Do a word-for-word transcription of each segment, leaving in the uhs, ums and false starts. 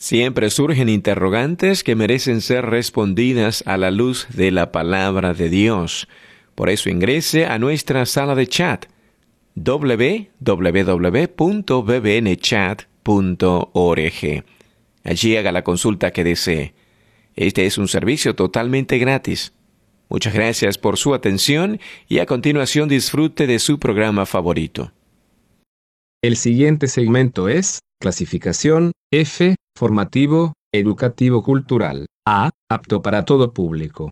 Siempre surgen interrogantes que merecen ser respondidas a la luz de la palabra de Dios. Por eso ingrese a nuestra sala de chat doble u doble u doble u punto b b n chat punto org. Allí haga la consulta que desee. Este es un servicio totalmente gratis. Muchas gracias por su atención y a continuación disfrute de su programa favorito. El siguiente segmento es clasificación F, formativo, educativo cultural, A, apto para todo público.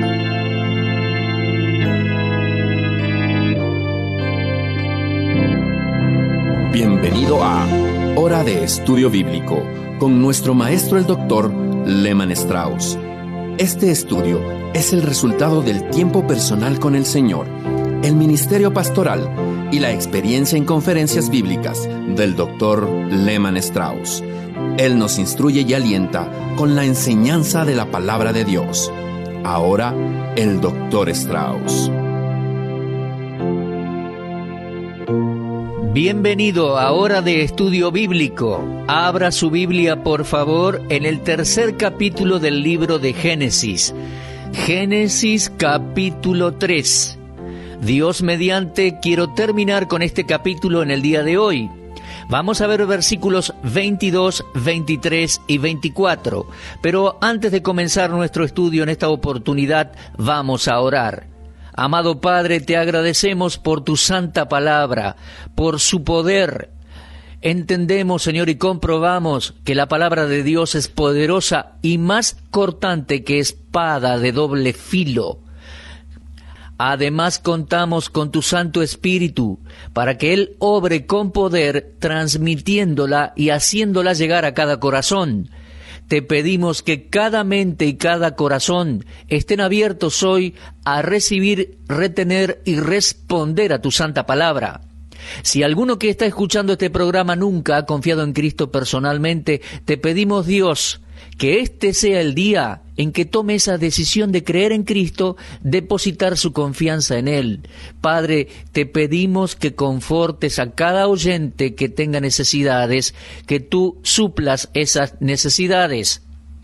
Bienvenido a Hora de Estudio Bíblico, con nuestro maestro el doctor Lehman Strauss. Este estudio es el resultado del tiempo personal con el Señor, el ministerio pastoral y la experiencia en conferencias bíblicas del doctor Lehman Strauss. Él nos instruye y alienta con la enseñanza de la palabra de Dios. Ahora, el doctor Strauss. Bienvenido a Hora de Estudio Bíblico. Abra su Biblia, por favor, en el tercer capítulo del libro de Génesis. Génesis capítulo tres. Dios mediante, quiero terminar con este capítulo en el día de hoy. Vamos a ver versículos veintidós, veintitrés y veinticuatro. Pero antes de comenzar nuestro estudio en esta oportunidad, vamos a orar. Amado Padre, te agradecemos por tu santa palabra, por su poder. Entendemos, Señor, y comprobamos que la palabra de Dios es poderosa y más cortante que espada de doble filo. Además, contamos con tu Santo Espíritu para que Él obre con poder, transmitiéndola y haciéndola llegar a cada corazón. Te pedimos que cada mente y cada corazón estén abiertos hoy a recibir, retener y responder a tu santa palabra. Si alguno que está escuchando este programa nunca ha confiado en Cristo personalmente, te pedimos, Dios, que este sea el día en que tome esa decisión de creer en Cristo, depositar su confianza en Él. Padre, te pedimos que confortes a cada oyente que tenga necesidades, que tú suplas esas necesidades.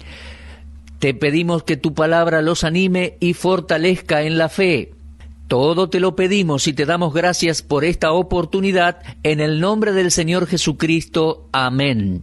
Te pedimos que tu palabra los anime y fortalezca en la fe. Todo te lo pedimos y te damos gracias por esta oportunidad, en el nombre del Señor Jesucristo. Amén.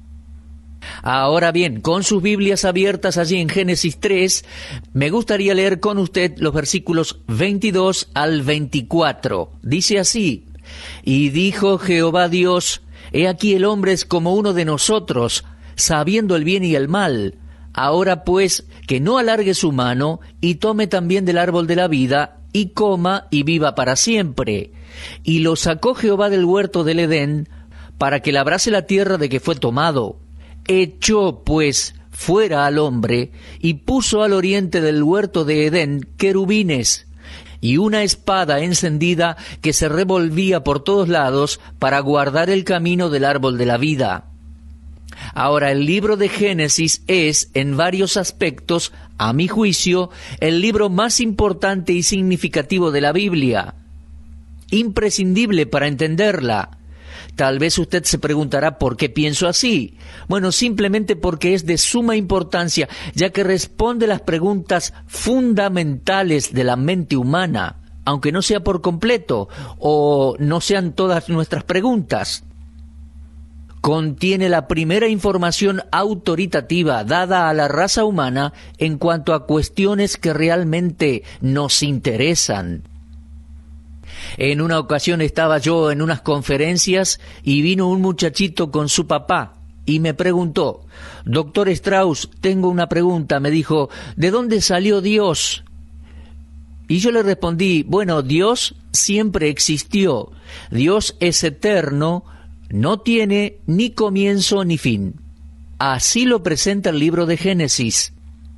Ahora bien, con sus Biblias abiertas allí en Génesis tres, me gustaría leer con usted los versículos veintidós al veinticuatro. Dice así: Y dijo Jehová Dios, he aquí el hombre es como uno de nosotros, sabiendo el bien y el mal. Ahora pues, que no alargue su mano, y tome también del árbol de la vida, y coma y viva para siempre. Y lo sacó Jehová del huerto del Edén, para que labrase la tierra de que fue tomado. Echó, pues, fuera al hombre, y puso al oriente del huerto de Edén querubines, y una espada encendida que se revolvía por todos lados para guardar el camino del árbol de la vida. Ahora, el libro de Génesis es, en varios aspectos, a mi juicio, el libro más importante y significativo de la Biblia, imprescindible para entenderla. Tal vez usted se preguntará por qué pienso así. Bueno, simplemente porque es de suma importancia, ya que responde las preguntas fundamentales de la mente humana, aunque no sea por completo, o no sean todas nuestras preguntas. Contiene la primera información autoritativa dada a la raza humana en cuanto a cuestiones que realmente nos interesan. En una ocasión estaba yo en unas conferencias y vino un muchachito con su papá y me preguntó: Doctor Strauss, tengo una pregunta. Me dijo: ¿de dónde salió Dios? Y yo le respondí: bueno, Dios siempre existió. Dios es eterno, no tiene ni comienzo ni fin. Así lo presenta el libro de Génesis.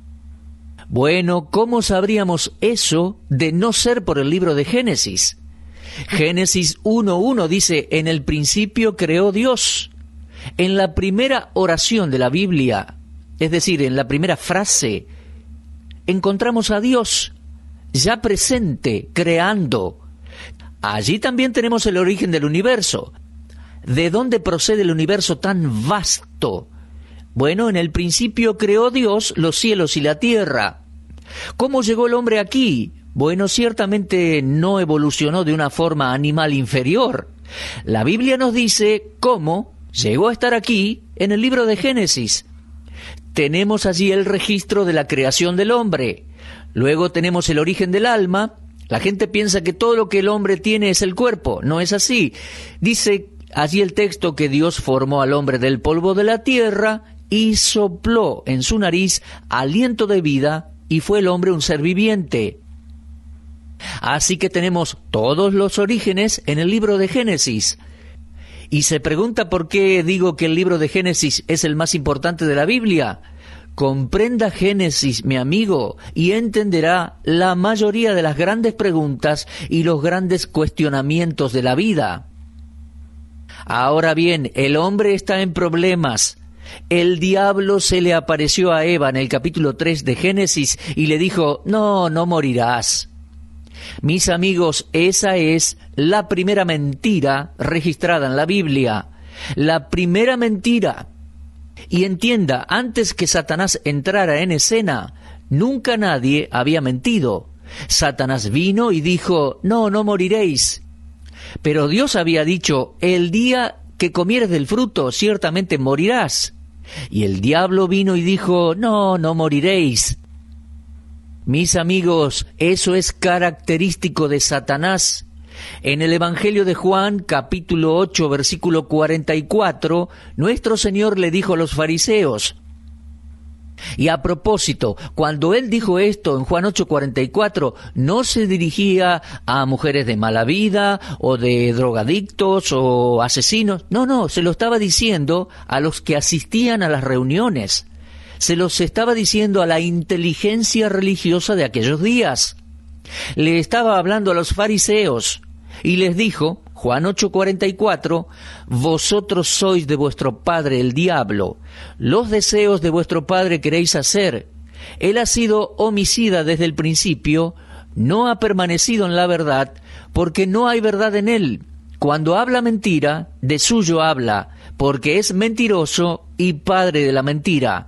Bueno, ¿cómo sabríamos eso de no ser por el libro de Génesis? Génesis uno uno dice: en el principio creó Dios. En la primera oración de la Biblia, es decir, en la primera frase, encontramos a Dios ya presente, creando. Allí también tenemos el origen del universo. ¿De dónde procede el universo tan vasto? Bueno, en el principio creó Dios los cielos y la tierra. ¿Cómo llegó el hombre aquí? Bueno, ciertamente no evolucionó de una forma animal inferior. La Biblia nos dice cómo llegó a estar aquí en el libro de Génesis. Tenemos allí el registro de la creación del hombre. Luego tenemos el origen del alma. La gente piensa que todo lo que el hombre tiene es el cuerpo. No es así. Dice allí el texto que Dios formó al hombre del polvo de la tierra y sopló en su nariz aliento de vida, y fue el hombre un ser viviente. Así que tenemos todos los orígenes en el libro de Génesis. Y se pregunta por qué digo que el libro de Génesis es el más importante de la Biblia. Comprenda Génesis, mi amigo, y entenderá la mayoría de las grandes preguntas y los grandes cuestionamientos de la vida. Ahora bien, el hombre está en problemas. El diablo se le apareció a Eva en el capítulo tres de Génesis y le dijo, no, no morirás. Mis amigos, esa es la primera mentira registrada en la Biblia. La primera mentira. Y entienda, antes que Satanás entrara en escena, nunca nadie había mentido. Satanás vino y dijo, no, no moriréis. Pero Dios había dicho, el día que comieres del fruto, ciertamente morirás. Y el diablo vino y dijo, no, no moriréis. Mis amigos, eso es característico de Satanás. En el Evangelio de Juan, capítulo ocho, versículo cuarenta y cuatro, nuestro Señor le dijo a los fariseos, y a propósito, cuando Él dijo esto en Juan ocho, cuarenta y cuatro, no se dirigía a mujeres de mala vida, o de drogadictos, o asesinos. No, no, se lo estaba diciendo a los que asistían a las reuniones. Se los estaba diciendo a la inteligencia religiosa de aquellos días. Le estaba hablando a los fariseos, y les dijo, Juan ocho, cuarenta y cuatro, vosotros sois de vuestro padre el diablo, los deseos de vuestro padre queréis hacer. Él ha sido homicida desde el principio, no ha permanecido en la verdad, porque no hay verdad en él. Cuando habla mentira, de suyo habla, porque es mentiroso y padre de la mentira.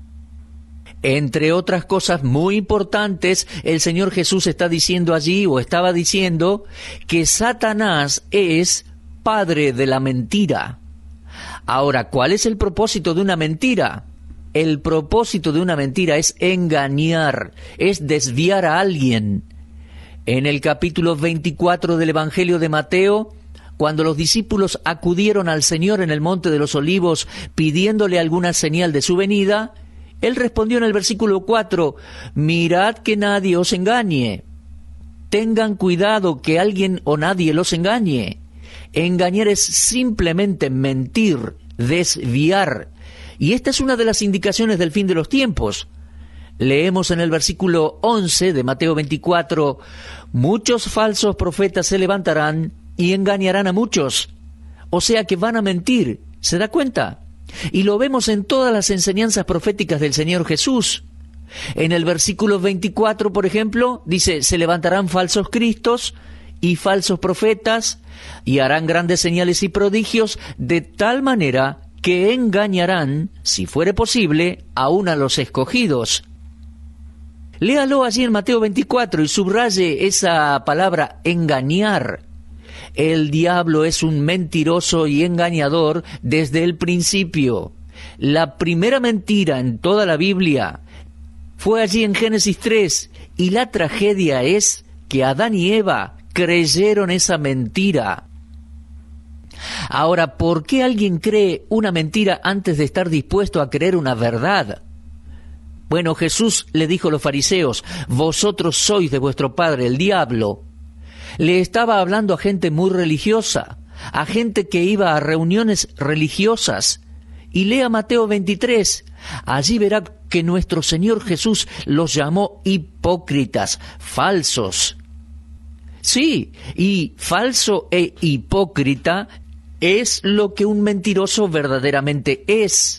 Entre otras cosas muy importantes, el Señor Jesús está diciendo allí, o estaba diciendo, que Satanás es padre de la mentira. Ahora, ¿cuál es el propósito de una mentira? El propósito de una mentira es engañar, es desviar a alguien. En el capítulo veinticuatro del Evangelio de Mateo, cuando los discípulos acudieron al Señor en el Monte de los Olivos pidiéndole alguna señal de su venida, Él respondió en el versículo cuatro, mirad que nadie os engañe. Tengan cuidado que alguien o nadie los engañe. Engañar es simplemente mentir, desviar. Y esta es una de las indicaciones del fin de los tiempos. Leemos en el versículo once de Mateo veinticuatro, muchos falsos profetas se levantarán y engañarán a muchos. O sea que van a mentir, ¿se da cuenta? Y lo vemos en todas las enseñanzas proféticas del Señor Jesús. En el versículo veinticuatro, por ejemplo, dice, se levantarán falsos cristos y falsos profetas, y harán grandes señales y prodigios, de tal manera que engañarán, si fuere posible, aún a los escogidos. Léalo allí en Mateo veinticuatro y subraye esa palabra engañar. El diablo es un mentiroso y engañador desde el principio. La primera mentira en toda la Biblia fue allí en Génesis tres, y la tragedia es que Adán y Eva creyeron esa mentira. Ahora, ¿por qué alguien cree una mentira antes de estar dispuesto a creer una verdad? Bueno, Jesús le dijo a los fariseos, vosotros sois de vuestro padre el diablo. Le estaba hablando a gente muy religiosa, a gente que iba a reuniones religiosas. Y lea Mateo veintitrés, allí verá que nuestro Señor Jesús los llamó hipócritas, falsos. Sí, y falso e hipócrita es lo que un mentiroso verdaderamente es.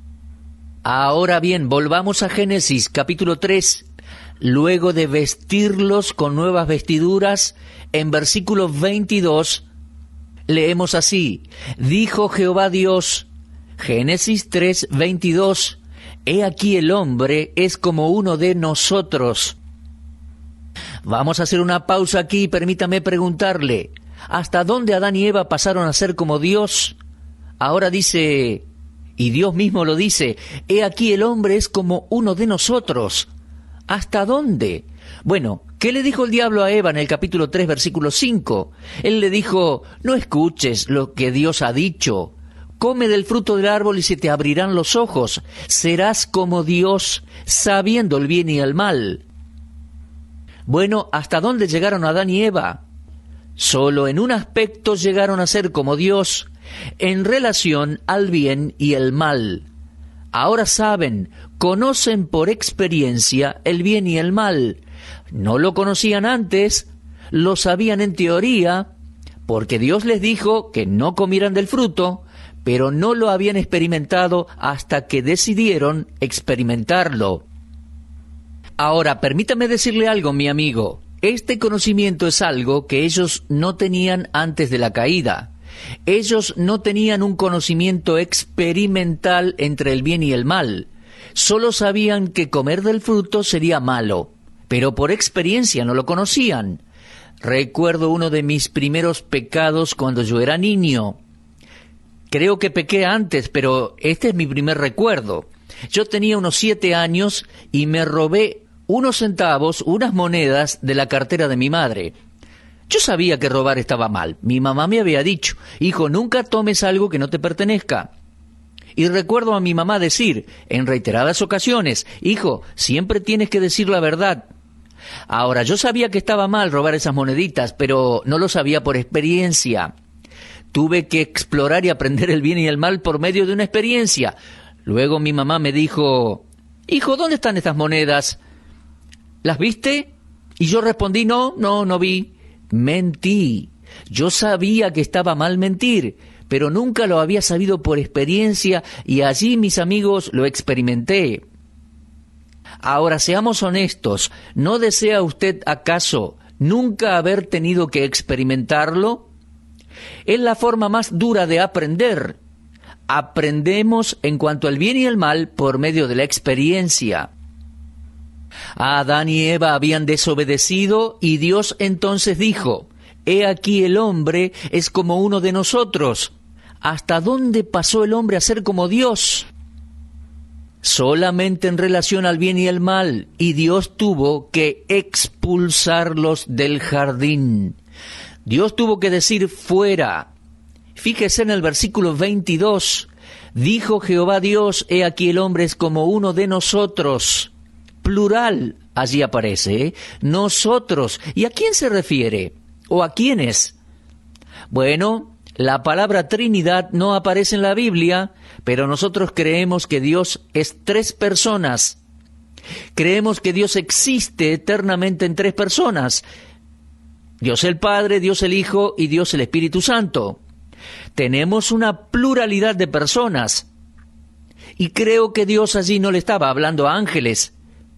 Ahora bien, volvamos a Génesis capítulo tres. Luego de vestirlos con nuevas vestiduras, en versículo veintidós, leemos así, dijo Jehová Dios, Génesis tres, veintidós. He aquí el hombre es como uno de nosotros. Vamos a hacer una pausa aquí y permítame preguntarle, ¿hasta dónde Adán y Eva pasaron a ser como Dios? Ahora dice, y Dios mismo lo dice, he aquí el hombre es como uno de nosotros. ¿Hasta dónde? Bueno, ¿qué le dijo el diablo a Eva en el capítulo tres, versículo cinco? Él le dijo, no escuches lo que Dios ha dicho. Come del fruto del árbol y se te abrirán los ojos. Serás como Dios, sabiendo el bien y el mal. Bueno, ¿hasta dónde llegaron Adán y Eva? Solo en un aspecto llegaron a ser como Dios, en relación al bien y el mal. Ahora saben, conocen por experiencia el bien y el mal. No lo conocían antes, lo sabían en teoría, porque Dios les dijo que no comieran del fruto, pero no lo habían experimentado hasta que decidieron experimentarlo. Ahora, permítame decirle algo, mi amigo. Este conocimiento es algo que ellos no tenían antes de la caída. Ellos no tenían un conocimiento experimental entre el bien y el mal. Solo sabían que comer del fruto sería malo, pero por experiencia no lo conocían. Recuerdo uno de mis primeros pecados cuando yo era niño. Creo que pequé antes, pero este es mi primer recuerdo. Yo tenía unos siete años y me robé unos centavos, unas monedas de la cartera de mi madre. Yo sabía que robar estaba mal. Mi mamá me había dicho, hijo, nunca tomes algo que no te pertenezca. Y recuerdo a mi mamá decir, en reiteradas ocasiones, hijo, siempre tienes que decir la verdad. Ahora, yo sabía que estaba mal robar esas moneditas, pero no lo sabía por experiencia. Tuve que explorar y aprender el bien y el mal por medio de una experiencia. Luego mi mamá me dijo, hijo, ¿dónde están estas monedas? ¿Las viste? Y yo respondí, no, no, no vi. Mentí. Yo sabía que estaba mal mentir, pero nunca lo había sabido por experiencia y allí, mis amigos, lo experimenté. Ahora, seamos honestos, ¿no desea usted acaso nunca haber tenido que experimentarlo? Es la forma más dura de aprender. Aprendemos en cuanto al bien y el mal por medio de la experiencia. Adán y Eva habían desobedecido y Dios entonces dijo, he aquí el hombre es como uno de nosotros. ¿Hasta dónde pasó el hombre a ser como Dios? Solamente en relación al bien y el mal, y Dios tuvo que expulsarlos del jardín. Dios tuvo que decir fuera. Fíjese en el versículo veintidós, dijo Jehová Dios, he aquí el hombre es como uno de nosotros. Plural, allí aparece, ¿eh? Nosotros. ¿Y a quién se refiere? ¿O a quiénes? Bueno, la palabra Trinidad no aparece en la Biblia, pero nosotros creemos que Dios es tres personas. Creemos que Dios existe eternamente en tres personas. Dios el Padre, Dios el Hijo y Dios el Espíritu Santo. Tenemos una pluralidad de personas. Y creo que Dios allí no le estaba hablando a ángeles.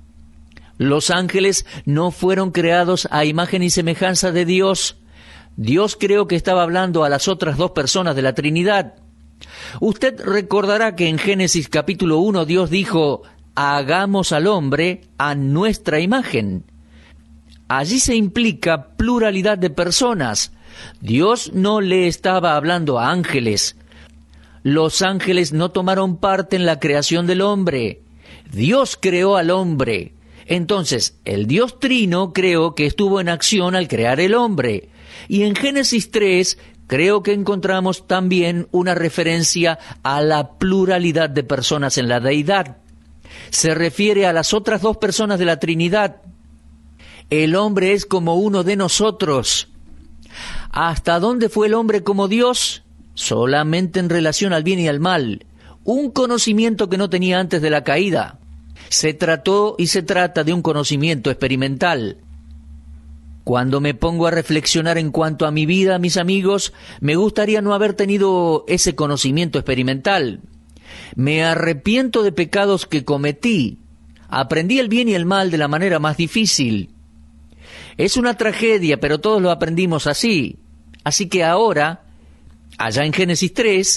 Los ángeles no fueron creados a imagen y semejanza de Dios. Dios creo que estaba hablando a las otras dos personas de la Trinidad. Usted recordará que en Génesis capítulo uno Dios dijo, hagamos al hombre a nuestra imagen. Allí se implica pluralidad de personas. Dios no le estaba hablando a ángeles. Los ángeles no tomaron parte en la creación del hombre. Dios creó al hombre. Entonces, el Dios Trino creo que estuvo en acción al crear el hombre. Y en Génesis tres creo que encontramos también una referencia a la pluralidad de personas en la deidad. Se refiere a las otras dos personas de la Trinidad. El hombre es como uno de nosotros. ¿Hasta dónde fue el hombre como Dios? Solamente en relación al bien y al mal. Un conocimiento que no tenía antes de la caída. Se trató y se trata de un conocimiento experimental. Cuando me pongo a reflexionar en cuanto a mi vida, mis amigos, me gustaría no haber tenido ese conocimiento experimental. Me arrepiento de pecados que cometí. Aprendí el bien y el mal de la manera más difícil. Es una tragedia, pero todos lo aprendimos así. Así que ahora, allá en Génesis tres,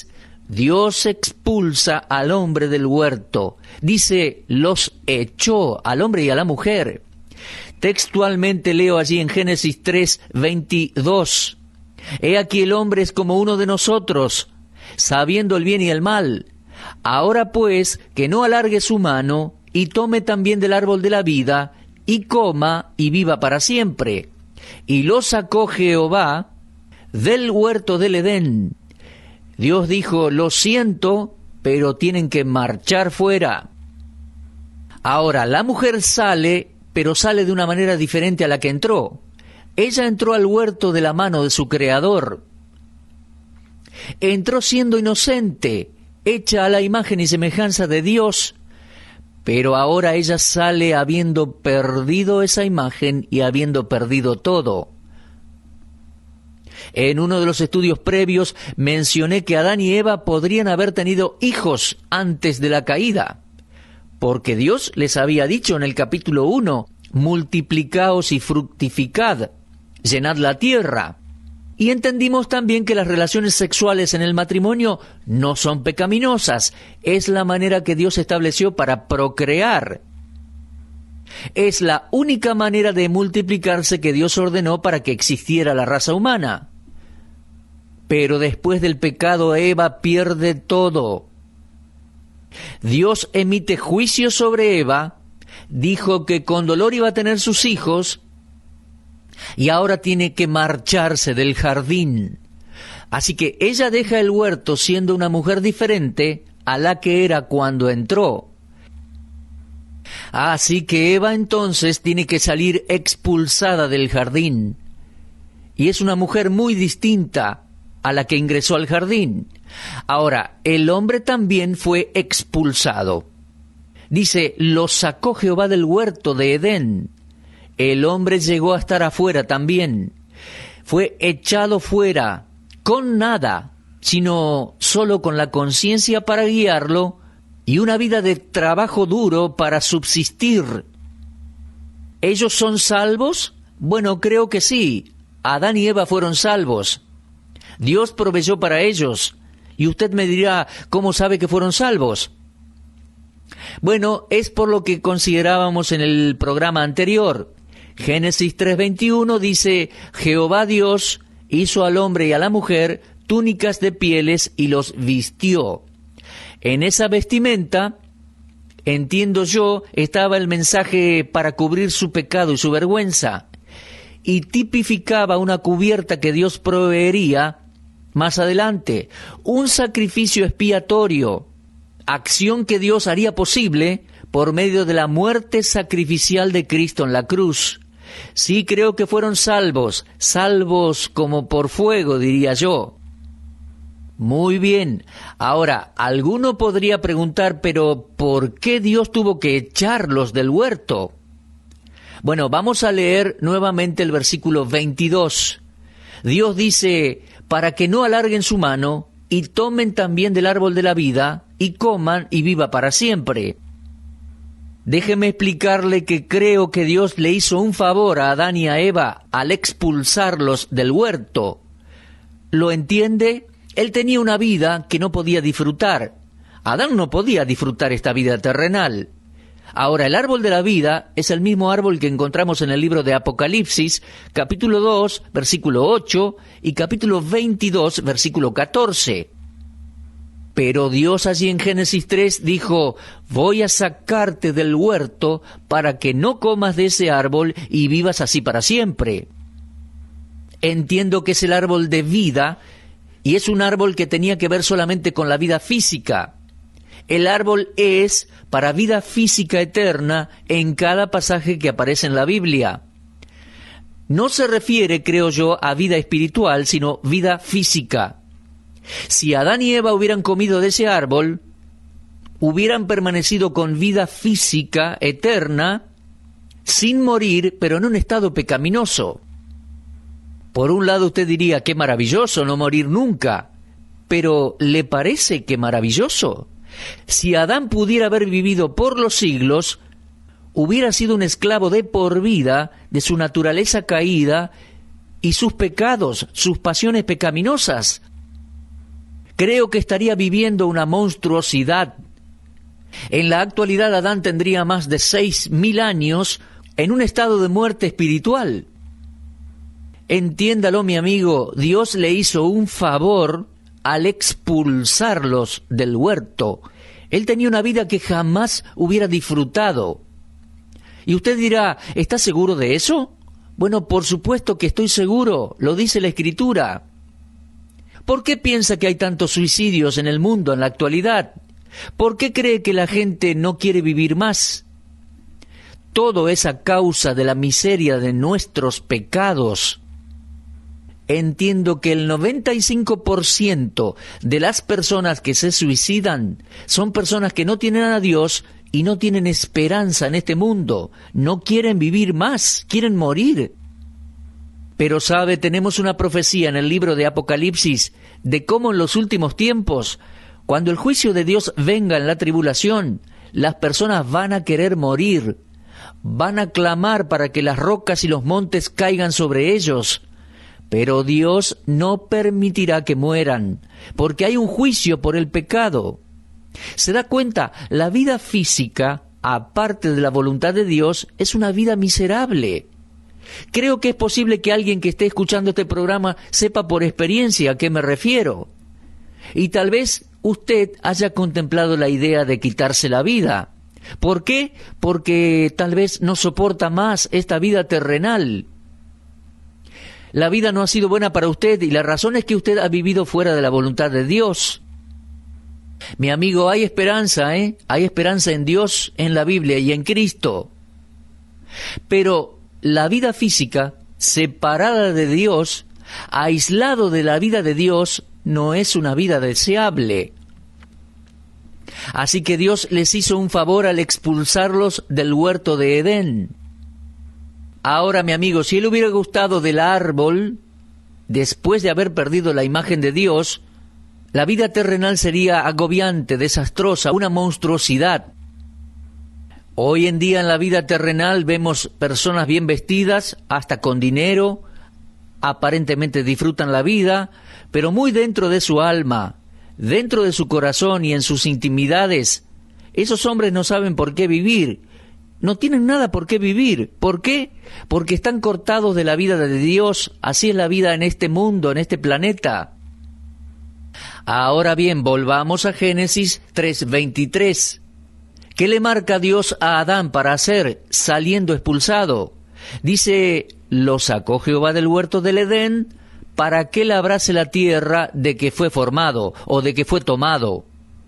Dios expulsa al hombre del huerto. Dice, los echó al hombre y a la mujer. Textualmente leo allí en Génesis tres, veintidós. He aquí el hombre es como uno de nosotros, sabiendo el bien y el mal. Ahora pues, que no alargue su mano, y tome también del árbol de la vida, y coma, y viva para siempre. Y lo sacó Jehová del huerto del Edén. Dios dijo, lo siento, pero tienen que marchar fuera. Ahora, la mujer sale, pero sale de una manera diferente a la que entró. Ella entró al huerto de la mano de su Creador. Entró siendo inocente, hecha a la imagen y semejanza de Dios, pero ahora ella sale habiendo perdido esa imagen y habiendo perdido todo. En uno de los estudios previos mencioné que Adán y Eva podrían haber tenido hijos antes de la caída, porque Dios les había dicho en el capítulo uno, multiplicaos y fructificad, llenad la tierra. Y entendimos también que las relaciones sexuales en el matrimonio no son pecaminosas, es la manera que Dios estableció para procrear. Es la única manera de multiplicarse que Dios ordenó para que existiera la raza humana. Pero después del pecado, Eva pierde todo. Dios emite juicio sobre Eva, dijo que con dolor iba a tener sus hijos, y ahora tiene que marcharse del jardín. Así que ella deja el huerto siendo una mujer diferente a la que era cuando entró. Así que Eva entonces tiene que salir expulsada del jardín. Y es una mujer muy distinta a la que ingresó al jardín. Ahora, el hombre también fue expulsado. Dice, lo sacó Jehová del huerto de Edén. El hombre llegó a estar afuera también. Fue echado fuera, con nada, sino solo con la conciencia para guiarlo y una vida de trabajo duro para subsistir. ¿Ellos son salvos? Bueno, creo que sí. Adán y Eva fueron salvos. Dios proveyó para ellos. Y usted me dirá, ¿cómo sabe que fueron salvos? Bueno, es por lo que considerábamos en el programa anterior. Génesis tres veintiuno dice, Jehová Dios hizo al hombre y a la mujer túnicas de pieles y los vistió. En esa vestimenta, entiendo yo, estaba el mensaje para cubrir su pecado y su vergüenza, y tipificaba una cubierta que Dios proveería más adelante, un sacrificio expiatorio, acción que Dios haría posible por medio de la muerte sacrificial de Cristo en la cruz. Sí, creo que fueron salvos, salvos como por fuego, diría yo. Muy bien. Ahora, alguno podría preguntar, pero ¿por qué Dios tuvo que echarlos del huerto? Bueno, vamos a leer nuevamente el versículo veintidós. Dios dice, para que no alarguen su mano y tomen también del árbol de la vida y coman y viva para siempre. Déjeme explicarle que creo que Dios le hizo un favor a Adán y a Eva al expulsarlos del huerto. ¿Lo entiende? Él tenía una vida que no podía disfrutar. Adán no podía disfrutar esta vida terrenal. Ahora, el árbol de la vida es el mismo árbol que encontramos en el libro de Apocalipsis, capítulo dos, versículo ocho, y capítulo veintidós, versículo catorce. Pero Dios allí en Génesis tres dijo, voy a sacarte del huerto para que no comas de ese árbol y vivas así para siempre. Entiendo que es el árbol de vida y es un árbol que tenía que ver solamente con la vida física. El árbol es para vida física eterna en cada pasaje que aparece en la Biblia. No se refiere, creo yo, a vida espiritual, sino vida física. Si Adán y Eva hubieran comido de ese árbol, hubieran permanecido con vida física eterna, sin morir, pero en un estado pecaminoso. Por un lado usted diría, qué maravilloso no morir nunca, pero ¿le parece que maravilloso? Si Adán pudiera haber vivido por los siglos, hubiera sido un esclavo de por vida de su naturaleza caída y sus pecados, sus pasiones pecaminosas. creo que estaría viviendo una monstruosidad. En la actualidad Adán tendría más de seis mil años en un estado de muerte espiritual. Entiéndalo, mi amigo, Dios le hizo un favor al expulsarlos del huerto. Él tenía una vida que jamás hubiera disfrutado. Y usted dirá, ¿está seguro de eso? Bueno, por supuesto que estoy seguro, lo dice la Escritura. ¿Por qué piensa que hay tantos suicidios en el mundo en la actualidad? ¿Por qué cree que la gente no quiere vivir más? Todo es a causa de la miseria de nuestros pecados. Entiendo que el noventa y cinco por ciento de las personas que se suicidan son personas que no tienen a Dios y no tienen esperanza en este mundo. No quieren vivir más, quieren morir. Pero sabe, tenemos una profecía en el libro de Apocalipsis de cómo en los últimos tiempos, cuando el juicio de Dios venga en la tribulación, las personas van a querer morir, van a clamar para que las rocas y los montes caigan sobre ellos. Pero Dios no permitirá que mueran, porque hay un juicio por el pecado. ¿Se da cuenta? La vida física, aparte de la voluntad de Dios, es una vida miserable. Creo que es posible que alguien que esté escuchando este programa sepa por experiencia a qué me refiero. Y tal vez usted haya contemplado la idea de quitarse la vida. ¿Por qué? Porque tal vez no soporta más esta vida terrenal. La vida no ha sido buena para usted y la razón es que usted ha vivido fuera de la voluntad de Dios. Mi amigo, hay esperanza, ¿eh? Hay esperanza en Dios, en la Biblia y en Cristo. Pero la vida física, separada de Dios, aislado de la vida de Dios, no es una vida deseable. Así que Dios les hizo un favor al expulsarlos del huerto de Edén. Ahora, mi amigo, si él hubiera gustado del árbol, después de haber perdido la imagen de Dios, la vida terrenal sería agobiante, desastrosa, una monstruosidad. Hoy en día en la vida terrenal vemos personas bien vestidas, hasta con dinero, aparentemente disfrutan la vida, pero muy dentro de su alma, dentro de su corazón y en sus intimidades, esos hombres no saben por qué vivir. No tienen nada por qué vivir. ¿Por qué? Porque están cortados de la vida de Dios. Así es la vida en este mundo, en este planeta. Ahora bien, volvamos a Génesis tres veintitrés. ¿Qué le marca Dios a Adán para hacer saliendo expulsado? Dice, lo sacó Jehová del huerto del Edén para que labrase la tierra de que fue formado o de que fue tomado.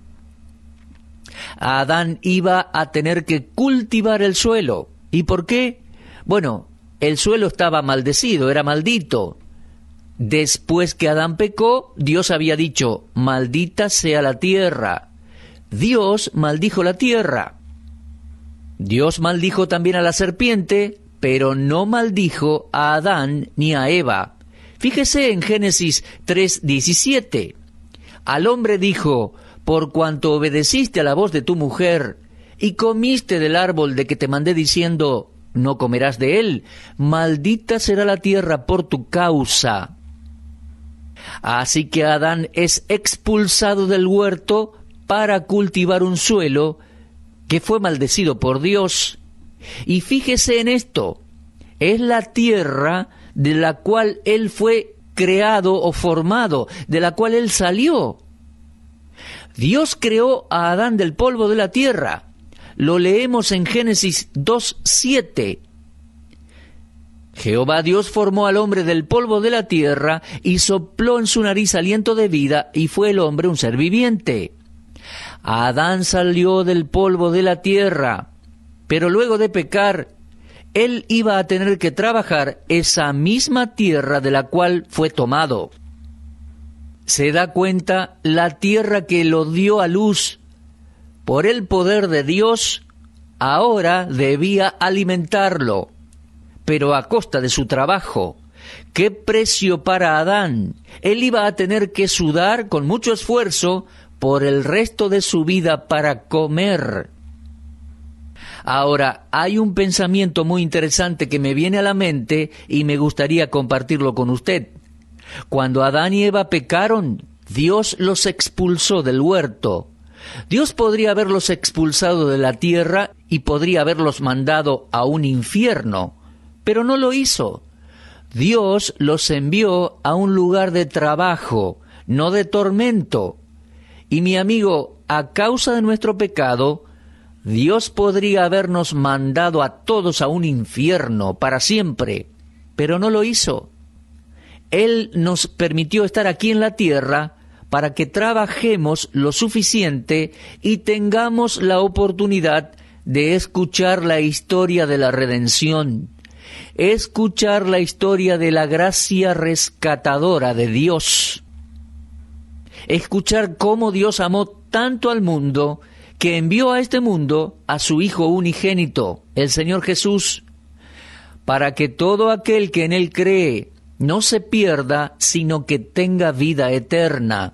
Adán iba a tener que cultivar el suelo. ¿Y por qué? Bueno, el suelo estaba maldecido, era maldito. Después que Adán pecó, Dios había dicho, maldita sea la tierra. Dios maldijo la tierra. Dios maldijo también a la serpiente, pero no maldijo a Adán ni a Eva. Fíjese en Génesis tres diecisiete. Al hombre dijo, por cuanto obedeciste a la voz de tu mujer y comiste del árbol de que te mandé diciendo, no comerás de él, maldita será la tierra por tu causa. Así que Adán es expulsado del huerto para cultivar un suelo que fue maldecido por Dios. Y fíjese en esto, es la tierra de la cual él fue creado o formado, de la cual él salió. Dios creó a Adán del polvo de la tierra. Lo leemos en Génesis dos siete. Jehová Dios formó al hombre del polvo de la tierra y sopló en su nariz aliento de vida, y fue el hombre un ser viviente. Adán salió del polvo de la tierra, pero luego de pecar, él iba a tener que trabajar esa misma tierra de la cual fue tomado. Se da cuenta, la tierra que lo dio a luz por el poder de Dios, ahora debía alimentarlo, pero a costa de su trabajo. ¡Qué precio para Adán! Él iba a tener que sudar con mucho esfuerzo por el resto de su vida para comer. Ahora, hay un pensamiento muy interesante que me viene a la mente y me gustaría compartirlo con usted. Cuando Adán y Eva pecaron, Dios los expulsó del huerto. Dios podría haberlos expulsado de la tierra y podría haberlos mandado a un infierno, pero no lo hizo. Dios los envió a un lugar de trabajo, no de tormento. Y mi amigo, a causa de nuestro pecado, Dios podría habernos mandado a todos a un infierno para siempre, pero no lo hizo. Él nos permitió estar aquí en la tierra para que trabajemos lo suficiente y tengamos la oportunidad de escuchar la historia de la redención, escuchar la historia de la gracia rescatadora de Dios, escuchar cómo Dios amó tanto al mundo que envió a este mundo a su Hijo unigénito, el Señor Jesús, para que todo aquel que en Él cree no se pierda, sino que tenga vida eterna.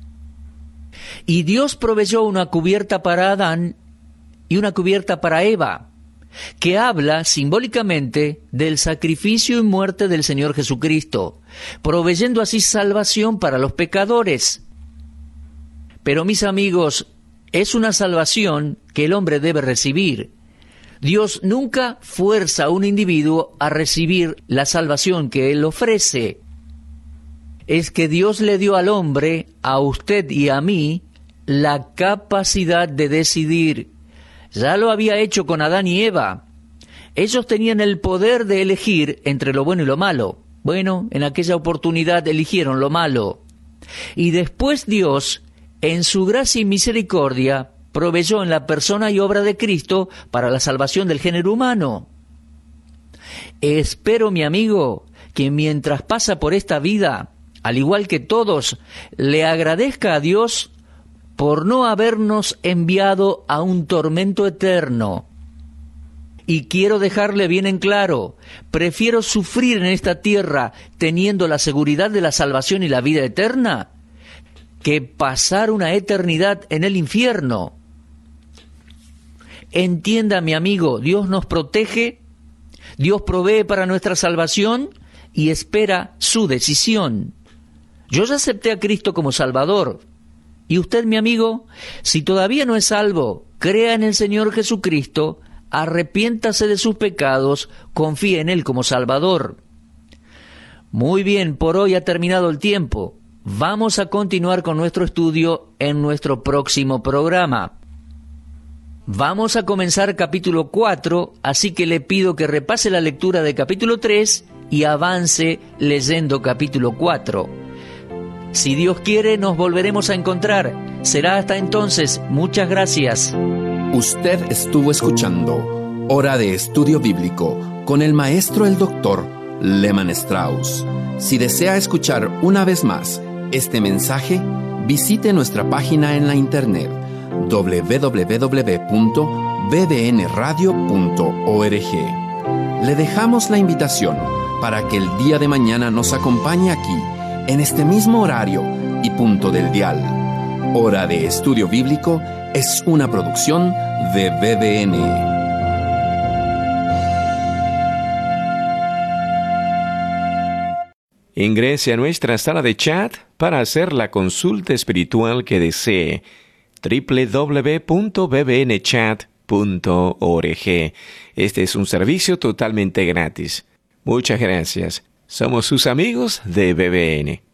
Y Dios proveyó una cubierta para Adán y una cubierta para Eva, que habla simbólicamente del sacrificio y muerte del Señor Jesucristo, proveyendo así salvación para los pecadores. Pero mis amigos, es una salvación que el hombre debe recibir. Dios nunca fuerza a un individuo a recibir la salvación que Él ofrece. Es que Dios le dio al hombre, a usted y a mí, la capacidad de decidir. Ya lo había hecho con Adán y Eva. Ellos tenían el poder de elegir entre lo bueno y lo malo. Bueno, en aquella oportunidad eligieron lo malo. Y después Dios, en su gracia y misericordia, proveyó en la persona y obra de Cristo para la salvación del género humano. Espero, mi amigo, que mientras pasa por esta vida, al igual que todos, le agradezca a Dios por no habernos enviado a un tormento eterno. Y quiero dejarle bien en claro, prefiero sufrir en esta tierra teniendo la seguridad de la salvación y la vida eterna, que pasar una eternidad en el infierno. Entienda, mi amigo, Dios nos protege, Dios provee para nuestra salvación y espera su decisión. Yo ya acepté a Cristo como Salvador. Y usted, mi amigo, si todavía no es salvo, crea en el Señor Jesucristo, arrepiéntase de sus pecados, confíe en Él como Salvador. Muy bien, por hoy ha terminado el tiempo. Vamos a continuar con nuestro estudio en nuestro próximo programa. Vamos a comenzar capítulo cuatro, así que le pido que repase la lectura de capítulo tres y avance leyendo capítulo cuatro. Si Dios quiere, nos volveremos a encontrar. Será hasta entonces. Muchas gracias. Usted estuvo escuchando Hora de Estudio Bíblico con el maestro el doctor Lehmann Strauss. Si desea escuchar una vez más este mensaje, visite nuestra página en la internet doble u doble u doble u punto b b n radio punto org. Le dejamos la invitación para que el día de mañana nos acompañe aquí, en este mismo horario y punto del dial. Hora de Estudio Bíblico es una producción de B B N. Ingrese a nuestra sala de chat para hacer la consulta espiritual que desee. doble u doble u doble u punto b b n chat punto org. Este es un servicio totalmente gratis. Muchas gracias. Somos sus amigos de B B N.